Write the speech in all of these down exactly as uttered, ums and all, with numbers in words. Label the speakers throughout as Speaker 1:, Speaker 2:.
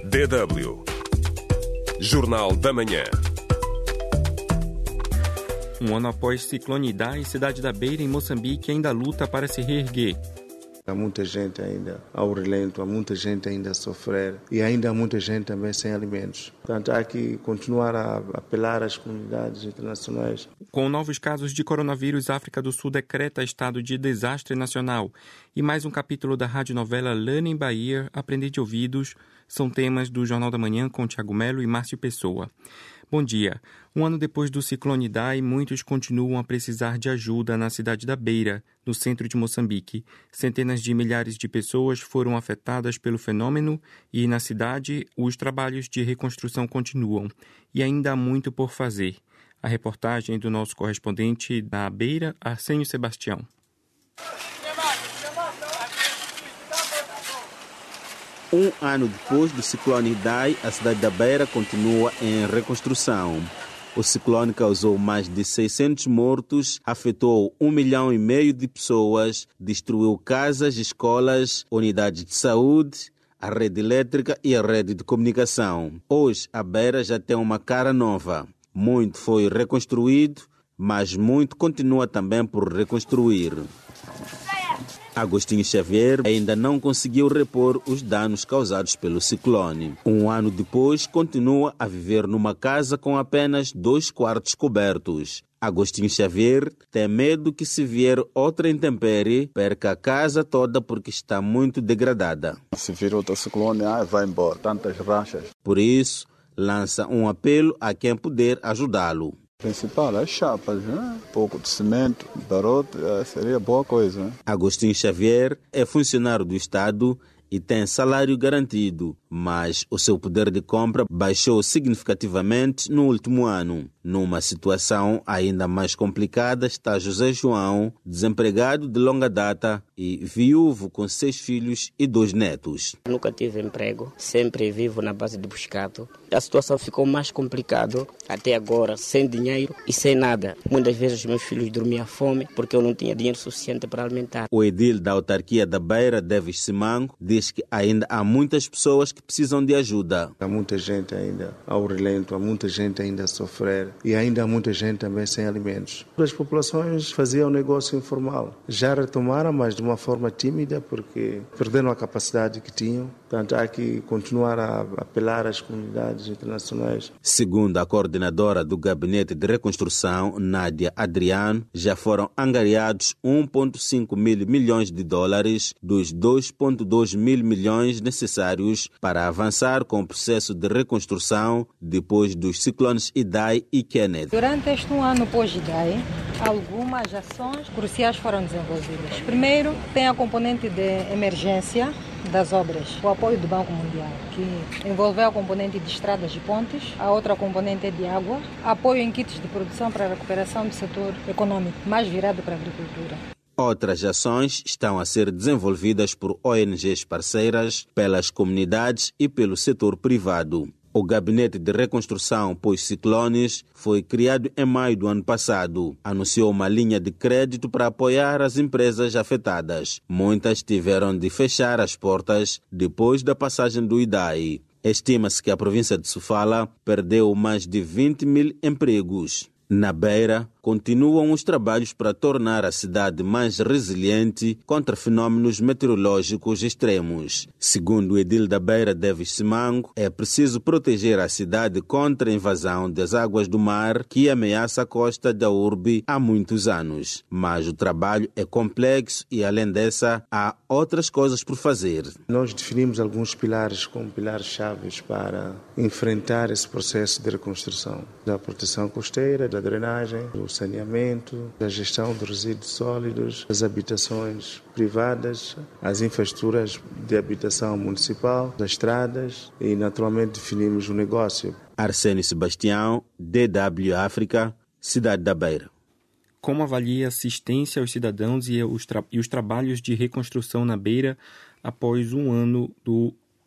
Speaker 1: D W Jornal da Manhã.
Speaker 2: Um ano após ciclone Idai, cidade da Beira, em Moçambique, ainda luta para se reerguer.
Speaker 3: Há muita gente ainda ao relento, há muita gente ainda a sofrer e ainda há muita gente também sem alimentos. Portanto, há que continuar a apelar às comunidades internacionais.
Speaker 2: Com novos casos de coronavírus, a África do Sul decreta estado de desastre nacional. E mais um capítulo da radionovela Learning by Ear, Aprender de Ouvidos, são temas do Jornal da Manhã com Tiago Melo e Márcio Pessoa. Bom dia. Um ano depois do ciclone Idai, muitos continuam a precisar de ajuda na cidade da Beira, no centro de Moçambique. Centenas de milhares de pessoas foram afetadas pelo fenômeno e, na cidade, os trabalhos de reconstrução continuam. E ainda há muito por fazer. A reportagem do nosso correspondente na Beira, Arsênio Sebastião.
Speaker 4: Um ano depois do ciclone Idai, a cidade da Beira continua em reconstrução. O ciclone causou mais de seiscentos mortos, afetou um milhão e meio de pessoas, destruiu casas, escolas, unidades de saúde, a rede elétrica e a rede de comunicação. Hoje, a Beira já tem uma cara nova. Muito foi reconstruído, mas muito continua também por reconstruir. Agostinho Xavier ainda não conseguiu repor os danos causados pelo ciclone. Um ano depois, continua a viver numa casa com apenas dois quartos cobertos. Agostinho Xavier tem medo que, se vier outra intempérie, perca a casa toda porque está muito degradada.
Speaker 5: Se vir outro ciclone, ah, vai embora. Tantas rachas.
Speaker 4: Por isso, lança um apelo a quem puder ajudá-lo.
Speaker 5: O principal é chapas, né? Um pouco de cimento, barote, seria boa coisa. Né?
Speaker 4: Agostinho Xavier é funcionário do Estado e tem salário garantido, mas o seu poder de compra baixou significativamente no último ano. Numa situação ainda mais complicada está José João, desempregado de longa data e viúvo com seis filhos e dois netos.
Speaker 6: Nunca tive emprego, sempre vivo na base de buscado. A situação ficou mais complicada até agora, sem dinheiro e sem nada. Muitas vezes meus filhos dormiam à fome porque eu não tinha dinheiro suficiente para alimentar.
Speaker 4: O edil da autarquia da Beira, Davis Simango, diz que ainda há muitas pessoas que precisam de ajuda.
Speaker 3: Há muita gente ainda ao relento, há muita gente ainda a sofrer e ainda há muita gente também sem alimentos. As populações faziam negócio informal. Já retomaram, mas de uma forma tímida, porque perderam a capacidade que tinham. Portanto, há que continuar a apelar às comunidades internacionais.
Speaker 4: Segundo a coordenadora do Gabinete de Reconstrução, Nádia Adriano, já foram angariados um vírgula cinco mil milhões de dólares dos dois vírgula dois mil milhões necessários para avançar com o processo de reconstrução depois dos ciclones Idai e Kenneth.
Speaker 7: Durante este um ano pós-Idai, algumas ações cruciais foram desenvolvidas. Primeiro, tem a componente de emergência das obras, o apoio do Banco Mundial, que envolveu a componente de estradas e pontes, a outra componente é de água, apoio em kits de produção para a recuperação do setor econômico, mais virado para a agricultura.
Speaker 4: Outras ações estão a ser desenvolvidas por O N Gs parceiras, pelas comunidades e pelo setor privado. O Gabinete de Reconstrução pós-ciclones foi criado em maio do ano passado. Anunciou uma linha de crédito para apoiar as empresas afetadas. Muitas tiveram de fechar as portas depois da passagem do Idai. Estima-se que a província de Sofala perdeu mais de vinte mil empregos. Na Beira, continuam os trabalhos para tornar a cidade mais resiliente contra fenômenos meteorológicos extremos. Segundo o edil da Beira, Davis Simango, é preciso proteger a cidade contra a invasão das águas do mar que ameaça a costa da urbe há muitos anos. Mas o trabalho é complexo e, além dessa, há outras coisas por fazer.
Speaker 3: Nós definimos alguns pilares como pilares chaves para enfrentar esse processo de reconstrução. Da proteção costeira, da drenagem, do saneamento, da gestão de resíduos sólidos, das habitações privadas, as infraestruturas de habitação municipal, das estradas e, naturalmente, definimos o negócio.
Speaker 4: Arsênio Sebastião, D W África, Cidade da Beira.
Speaker 2: Como avalia a assistência aos cidadãos e os, tra- e os trabalhos de reconstrução na Beira após um ano do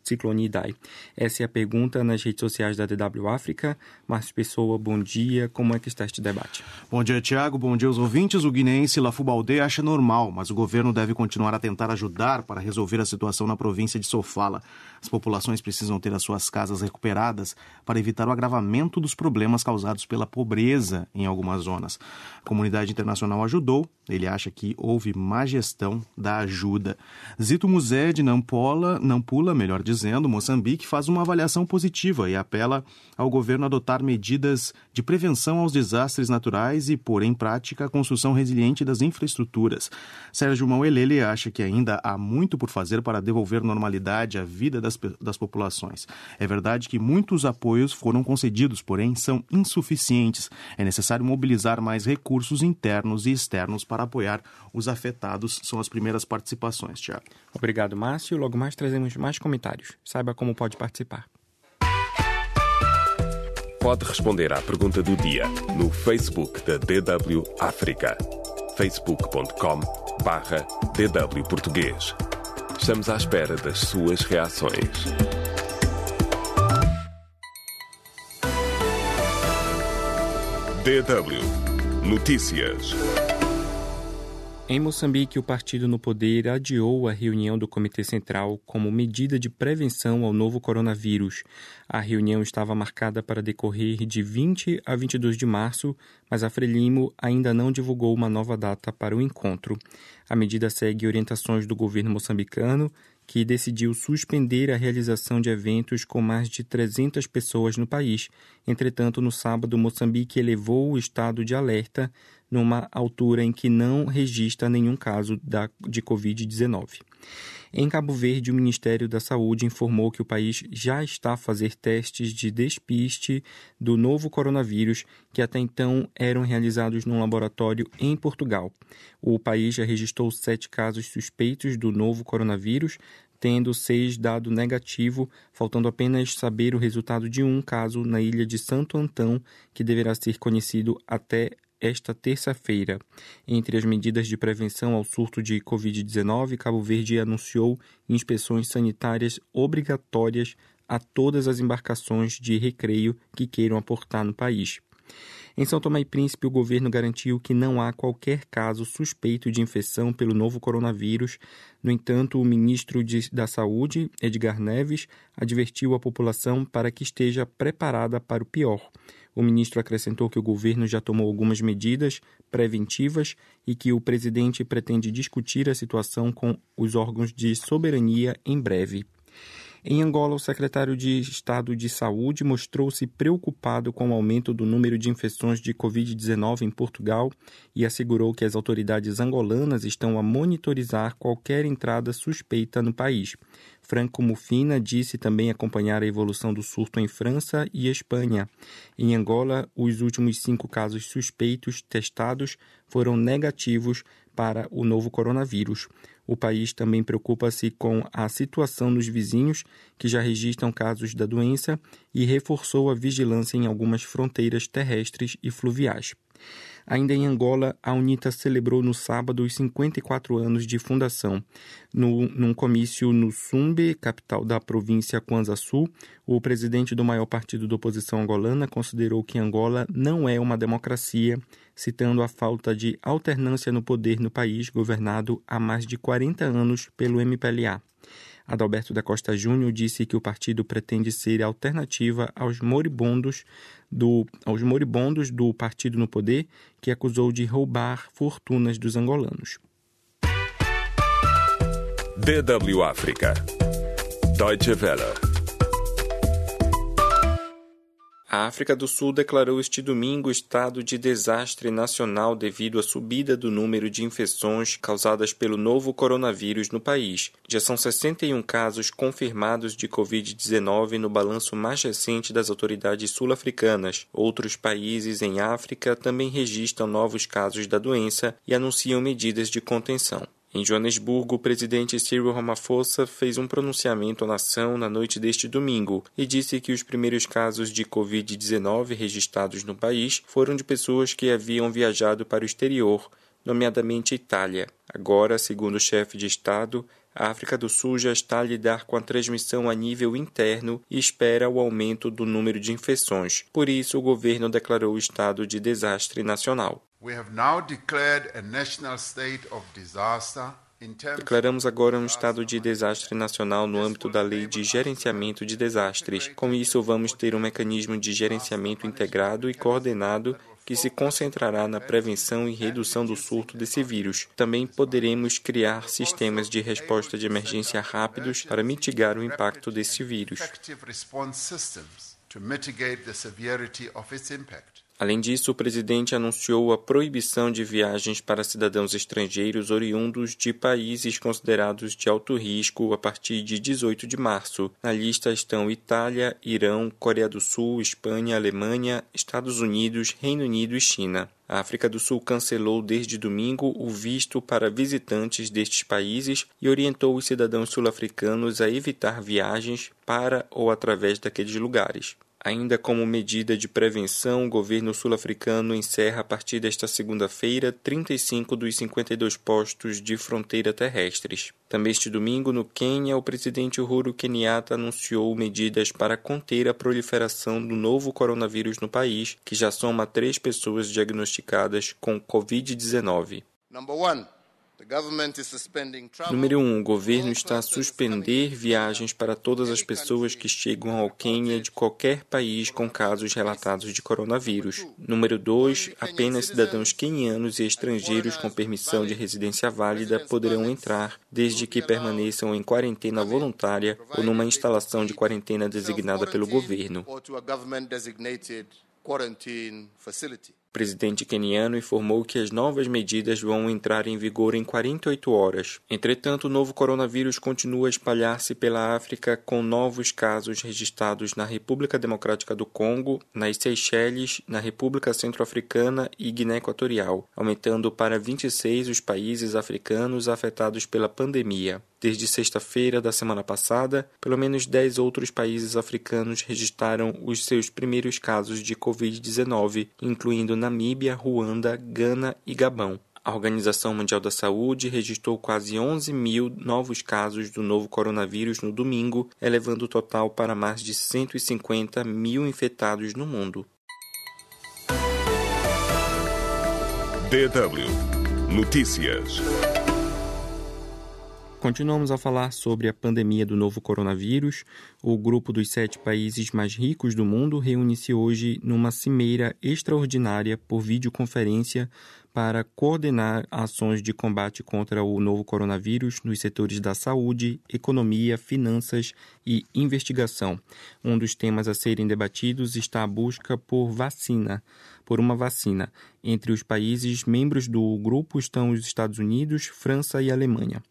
Speaker 2: ciclone Idai? Essa é a pergunta nas redes sociais da D W África. Márcio Pessoa, bom dia. Como é que está este debate?
Speaker 8: Bom dia, Tiago. Bom dia aos ouvintes. O guineense Lafu Baldé acha normal, mas o governo deve continuar a tentar ajudar para resolver a situação na província de Sofala. As populações precisam ter as suas casas recuperadas para evitar o agravamento dos problemas causados pela pobreza em algumas zonas. A comunidade internacional ajudou. Ele acha que houve má gestão da ajuda. Zito Musé de Nampula, Nampula, melhor dizendo, Moçambique, faz uma avaliação positiva e apela ao governo a adotar medidas de prevenção aos desastres naturais e pôr em prática a construção resiliente das infraestruturas. Sérgio Mauelele acha que ainda há muito por fazer para devolver normalidade à vida das, das populações. É verdade que muitos apoios foram concedidos, porém são insuficientes. É necessário mobilizar mais recursos internos e externos para apoiar os afetados. São as primeiras participações, Tiago.
Speaker 2: Obrigado, Márcio. Logo mais trazemos mais comentários. Saiba como pode participar.
Speaker 1: Pode responder à pergunta do dia no Facebook da D W África. facebook ponto com barra D W Português. Estamos à espera das suas reações. D W Notícias.
Speaker 2: Em Moçambique, o partido no poder adiou a reunião do Comitê Central como medida de prevenção ao novo coronavírus. A reunião estava marcada para decorrer de vinte a vinte e dois de março, mas a Frelimo ainda não divulgou uma nova data para o encontro. A medida segue orientações do governo moçambicano, que decidiu suspender a realização de eventos com mais de trezentas pessoas no país. Entretanto, no sábado, Moçambique elevou o estado de alerta numa altura em que não registra nenhum caso da, de covid dezenove. Em Cabo Verde, o Ministério da Saúde informou que o país já está a fazer testes de despiste do novo coronavírus, que até então eram realizados num laboratório em Portugal. O país já registrou sete casos suspeitos do novo coronavírus, tendo seis dado negativo, faltando apenas saber o resultado de um caso na ilha de Santo Antão, que deverá ser conhecido até esta terça-feira. Entre as medidas de prevenção ao surto de covid dezenove, Cabo Verde anunciou inspeções sanitárias obrigatórias a todas as embarcações de recreio que queiram aportar no país. Em São Tomé e Príncipe, o governo garantiu que não há qualquer caso suspeito de infecção pelo novo coronavírus. No entanto, o ministro de, da Saúde, Edgar Neves, advertiu a população para que esteja preparada para o pior. O ministro acrescentou que o governo já tomou algumas medidas preventivas e que o presidente pretende discutir a situação com os órgãos de soberania em breve. Em Angola, o secretário de Estado de Saúde mostrou-se preocupado com o aumento do número de infecções de covid dezenove em Portugal e assegurou que as autoridades angolanas estão a monitorizar qualquer entrada suspeita no país. Franco Mufina disse também acompanhar a evolução do surto em França e Espanha. Em Angola, os últimos cinco casos suspeitos testados foram negativos para o novo coronavírus. O país também preocupa-se com a situação nos vizinhos, que já registram casos da doença, e reforçou a vigilância em algumas fronteiras terrestres e fluviais. Ainda em Angola, a UNITA celebrou no sábado os cinquenta e quatro anos de fundação. No, num comício no Sumbe, capital da província Kwanza Sul, o presidente do maior partido da oposição angolana considerou que Angola não é uma democracia, citando a falta de alternância no poder no país governado há mais de quarenta anos pelo M P L A. Adalberto da Costa Júnior disse que o partido pretende ser alternativa aos moribundos do, aos moribundos do partido no poder, que acusou de roubar fortunas dos angolanos.
Speaker 1: D W África. Deutsche Welle.
Speaker 2: A África do Sul declarou este domingo estado de desastre nacional devido à subida do número de infecções causadas pelo novo coronavírus no país. Já são sessenta e um casos confirmados de covid dezenove no balanço mais recente das autoridades sul-africanas. Outros países em África também registram novos casos da doença e anunciam medidas de contenção. Em Joanesburgo, o presidente Cyril Ramaphosa fez um pronunciamento à nação na noite deste domingo e disse que os primeiros casos de covid dezenove registrados no país foram de pessoas que haviam viajado para o exterior, nomeadamente a Itália. Agora, segundo o chefe de Estado, A África do Sul já está a lidar com a transmissão a nível interno e espera o aumento do número de infecções. Por isso, o governo declarou o estado de desastre nacional.
Speaker 9: We have now declared a national state of disaster.
Speaker 2: Declaramos agora um estado de desastre nacional no âmbito da Lei de Gerenciamento de Desastres. Com isso, vamos ter um mecanismo de gerenciamento integrado e coordenado que se concentrará na prevenção e redução do surto desse vírus. Também poderemos criar sistemas de resposta de emergência rápidos para mitigar o impacto desse vírus. Além disso, o presidente anunciou a proibição de viagens para cidadãos estrangeiros oriundos de países considerados de alto risco a partir de dezoito de março. Na lista estão Itália, Irão, Coreia do Sul, Espanha, Alemanha, Estados Unidos, Reino Unido e China. A África do Sul cancelou desde domingo o visto para visitantes destes países e orientou os cidadãos sul-africanos a evitar viagens para ou através daqueles lugares. Ainda como medida de prevenção, o governo sul-africano encerra a partir desta segunda-feira trinta e cinco dos cinquenta e dois postos de fronteira terrestres. Também este domingo, no Quênia, o presidente Uhuru Kenyatta anunciou medidas para conter a proliferação do novo coronavírus no país, que já soma três pessoas diagnosticadas com covid dezenove.
Speaker 9: Number one.
Speaker 2: Número um. O governo está a suspender viagens para todas as pessoas que chegam ao Quênia de qualquer país com casos relatados de coronavírus. Número dois. Apenas cidadãos quenianos e estrangeiros com permissão de residência válida poderão entrar, desde que permaneçam em quarentena voluntária ou numa instalação de quarentena designada pelo governo. O presidente queniano informou que as novas medidas vão entrar em vigor em quarenta e oito horas. Entretanto, o novo coronavírus continua a espalhar-se pela África, com novos casos registrados na República Democrática do Congo, nas Seychelles, na República Centro-Africana e Guiné Equatorial, aumentando para vinte e seis os países africanos afetados pela pandemia. Desde sexta-feira da semana passada, pelo menos dez outros países africanos registraram os seus primeiros casos de covid dezenove, incluindo Namíbia, Ruanda, Gana e Gabão. A Organização Mundial da Saúde registrou quase onze mil novos casos do novo coronavírus no domingo, elevando o total para mais de cento e cinquenta mil infectados no mundo.
Speaker 1: D W Notícias.
Speaker 2: Continuamos a falar sobre a pandemia do novo coronavírus. O grupo dos sete países mais ricos do mundo reúne-se hoje numa cimeira extraordinária por videoconferência para coordenar ações de combate contra o novo coronavírus nos setores da saúde, economia, finanças e investigação. Um dos temas a serem debatidos está a busca por vacina, por uma vacina. Entre os países membros do grupo estão os Estados Unidos, França e Alemanha.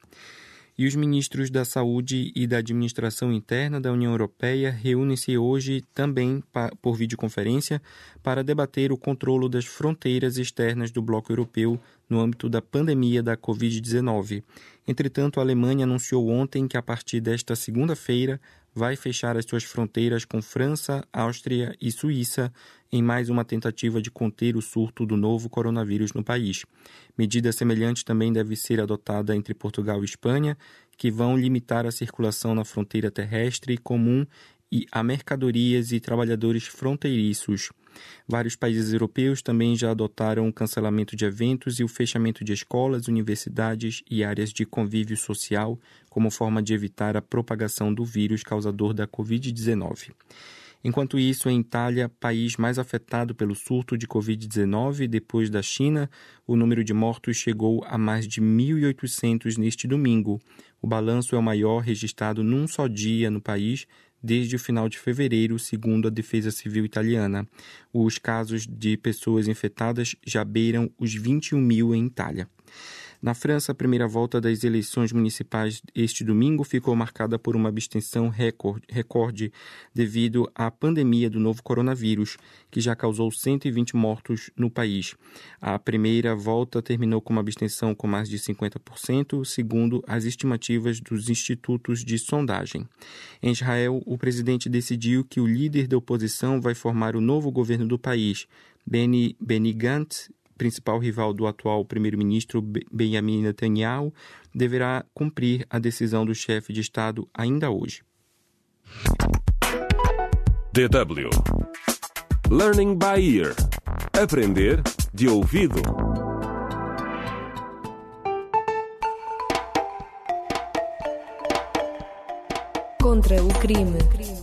Speaker 2: E os ministros da Saúde e da Administração Interna da União Europeia reúnem-se hoje também por videoconferência para debater o controle das fronteiras externas do bloco europeu no âmbito da pandemia da covid dezenove. Entretanto, a Alemanha anunciou ontem que a partir desta segunda-feira vai fechar as suas fronteiras com França, Áustria e Suíça em mais uma tentativa de conter o surto do novo coronavírus no país. Medida semelhante também deve ser adotada entre Portugal e Espanha, que vão limitar a circulação na fronteira terrestre comum e a mercadorias e trabalhadores fronteiriços. Vários países europeus também já adotaram o cancelamento de eventos e o fechamento de escolas, universidades e áreas de convívio social como forma de evitar a propagação do vírus causador da covid dezenove. Enquanto isso, em Itália, país mais afetado pelo surto de covid dezenove, depois da China, o número de mortos chegou a mais de mil e oitocentos neste domingo. O balanço é o maior registrado num só dia no país desde o final de fevereiro, segundo a Defesa Civil italiana. Os casos de pessoas infectadas já beiram os vinte e um mil em Itália. Na França, a primeira volta das eleições municipais este domingo ficou marcada por uma abstenção recorde, recorde devido à pandemia do novo coronavírus, que já causou cento e vinte mortos no país. A primeira volta terminou com uma abstenção com mais de cinquenta por cento, segundo as estimativas dos institutos de sondagem. Em Israel, o presidente decidiu que o líder da oposição vai formar o novo governo do país, Benny, Benny Gantz, principal rival do atual primeiro-ministro Benjamin Netanyahu, deverá cumprir a decisão do chefe de Estado ainda hoje.
Speaker 1: D W Learning by Ear. Aprender de ouvido.
Speaker 10: Contra o crime.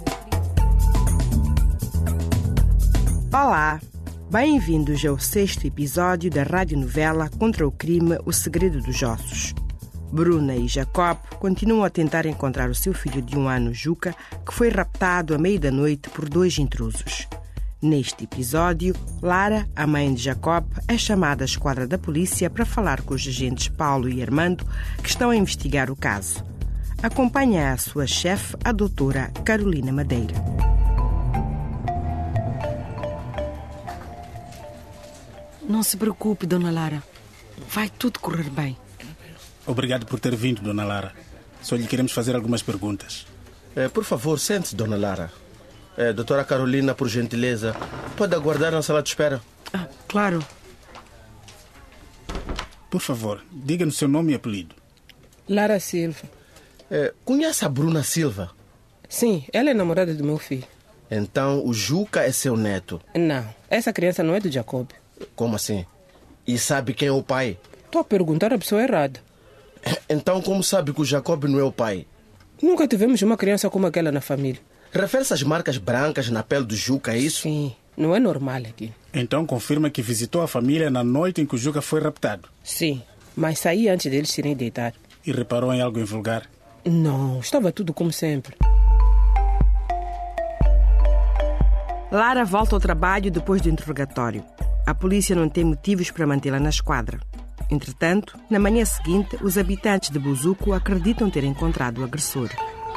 Speaker 11: Olá, bem-vindos ao sexto episódio da radionovela Contra o crime, O segredo dos ossos. Bruna e Jacob continuam a tentar encontrar o seu filho de um ano, Juca, que foi raptado à meia da noite por dois intrusos. Neste episódio, Lara, a mãe de Jacob, é chamada à esquadra da polícia para falar com os agentes Paulo e Armando, que estão a investigar o caso. Acompanha a sua chefe, a doutora Carolina Madeira.
Speaker 12: Não se preocupe, dona Lara. Vai tudo correr bem.
Speaker 13: Obrigado por ter vindo, dona Lara. Só lhe queremos fazer algumas perguntas.
Speaker 14: É, por favor, sente-se, dona Lara. É, doutora Carolina, por gentileza, pode aguardar na sala de espera?
Speaker 12: Ah, claro.
Speaker 13: Por favor, diga-nos seu nome e apelido.
Speaker 15: Lara Silva.
Speaker 14: É, conhece a Bruna Silva?
Speaker 15: Sim, ela é namorada do meu filho.
Speaker 14: Então o Juca é seu neto?
Speaker 15: Não, essa criança não é do Jacob.
Speaker 14: Como assim? E sabe quem é o pai?
Speaker 15: Estou a perguntar a pessoa errada.
Speaker 14: Então como sabe que o Jacob não é o pai?
Speaker 15: Nunca tivemos uma criança como aquela na família.
Speaker 14: Refere-se às marcas brancas na pele do Juca, é isso?
Speaker 15: Sim, não é normal aqui.
Speaker 13: Então confirma que visitou a família na noite em que o Juca foi raptado?
Speaker 15: Sim, mas saí antes deles se irem deitar.
Speaker 13: E reparou em algo invulgar?
Speaker 15: Não, estava tudo como sempre.
Speaker 11: Lara volta ao trabalho depois do interrogatório. A polícia não tem motivos para mantê-la na esquadra. Entretanto, na manhã seguinte, os habitantes de Buzuco acreditam ter encontrado o agressor.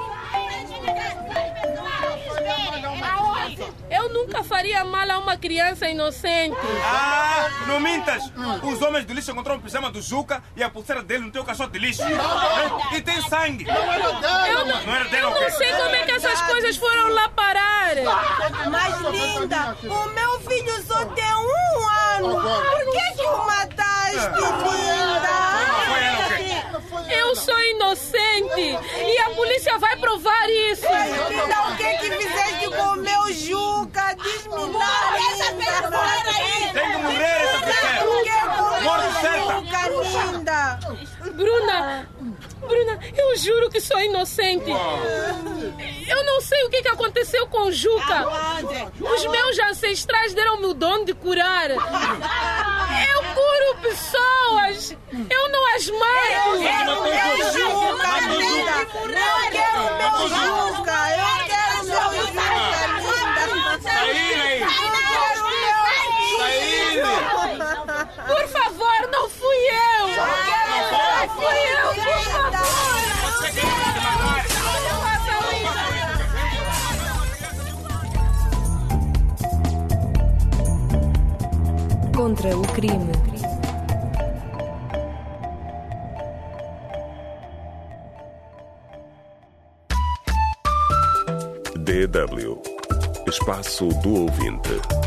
Speaker 16: Eu nunca faria mal a uma criança inocente.
Speaker 17: Ah, não mintas! Os homens do lixo encontraram o pijama do Juca e a pulseira dele no teu caixote de lixo. E tem sangue.
Speaker 16: Eu não,
Speaker 17: não, era dele,
Speaker 16: eu não sei como é que essas coisas foram lá parar.
Speaker 18: Mas, linda, o meu filho só tem um ano. Por que que o mataste, linda?
Speaker 16: Eu sou inocente e a polícia vai provar isso.
Speaker 18: Linda, o que que fizeste com o meu Juca? Diz-me lá, linda.
Speaker 17: Tem que morrer essa pessoa. Morte
Speaker 18: certa. Linda.
Speaker 16: Bruna, Bruna, eu juro que sou inocente. Eu não sei o que que aconteceu com o Juca. Os meus ancestrais deram-me o dom de curar. Eu curo pessoas. Eu não as mato.
Speaker 18: Eu quero Juca, linda. Eu quero meu Juca. Eu quero meu Juca, linda.
Speaker 17: Saí,
Speaker 16: Por favor, não fui eu. Não fui eu, por favor.
Speaker 10: Contra o crime.
Speaker 1: D W Espaço do Ouvinte.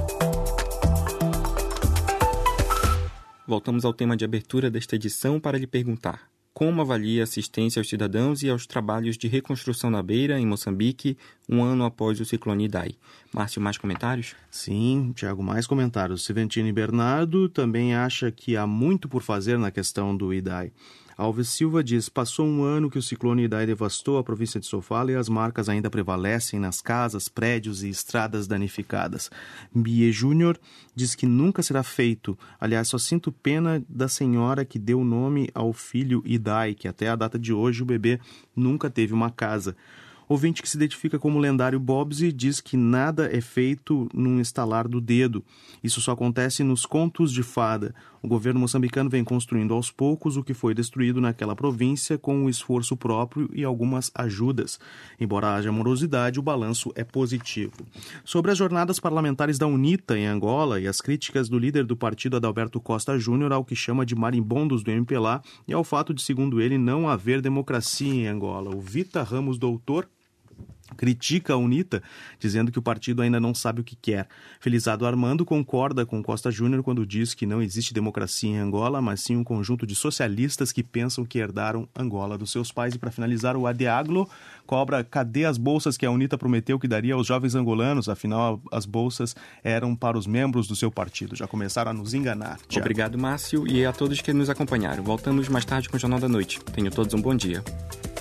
Speaker 2: Voltamos ao tema de abertura desta edição para lhe perguntar: como avalia a assistência aos cidadãos e aos trabalhos de reconstrução na Beira, em Moçambique, um ano após o ciclone Idai? Márcio, mais comentários?
Speaker 8: Sim, Tiago, mais comentários. Silventini Bernardo também acha que há muito por fazer na questão do Idai. Alves Silva diz: passou um ano que o ciclone Idai devastou a província de Sofala e as marcas ainda prevalecem nas casas, prédios e estradas danificadas. Bie Júnior diz que nunca será feito. Aliás, só sinto pena da senhora que deu o nome ao filho Idai, que até a data de hoje o bebê nunca teve uma casa. Ouvinte que se identifica como lendário Bobsy diz que nada é feito num estalar do dedo. Isso só acontece nos contos de fada. O governo moçambicano vem construindo aos poucos o que foi destruído naquela província com o esforço próprio e algumas ajudas. Embora haja morosidade, o balanço é positivo. Sobre as jornadas parlamentares da UNITA em Angola e as críticas do líder do partido Adalberto Costa Júnior ao que chama de marimbondos do M P L A e ao fato de, segundo ele, não haver democracia em Angola. O Vita Ramos Doutor critica a UNITA, dizendo que o partido ainda não sabe o que quer. Felizardo Armando concorda com Costa Júnior quando diz que não existe democracia em Angola, mas sim um conjunto de socialistas que pensam que herdaram Angola dos seus pais. E para finalizar, o Adeaglo cobra cadê as bolsas que a UNITA prometeu que daria aos jovens angolanos, afinal as bolsas eram para os membros do seu partido. Já começaram a nos enganar. Thiago.
Speaker 2: Obrigado, Márcio, e a todos que nos acompanharam. Voltamos mais tarde com o Jornal da Noite. Tenham todos um bom dia.